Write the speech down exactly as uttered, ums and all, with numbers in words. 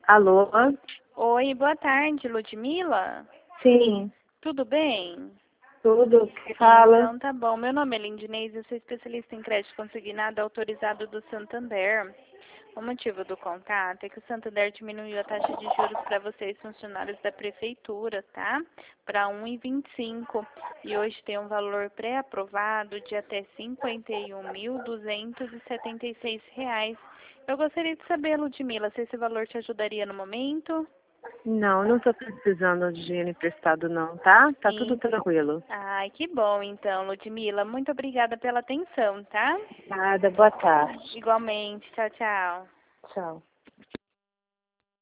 Alô? Oi, boa tarde, Ludmila. Sim, Tudo bem? tudo que fala. Então tá bom. Meu nome é Lindinês, eu sou especialista em crédito consignado autorizado do Santander. O motivo do contato é que o Santander diminuiu a taxa de juros para vocês, funcionários da prefeitura, tá? Para um vírgula vinte e cinco. E hoje tem um valor pré-aprovado de até cinquenta e um mil duzentos e setenta e seis reais. Eu gostaria de saber, Ludmila, se esse valor te ajudaria no momento? Não, não tô precisando de dinheiro emprestado não, tá? Tá tudo Sim. tranquilo. Ai, que bom então, Ludmila. Muito obrigada pela atenção, tá? Nada, boa tarde. Igualmente. Tchau, tchau. Tchau.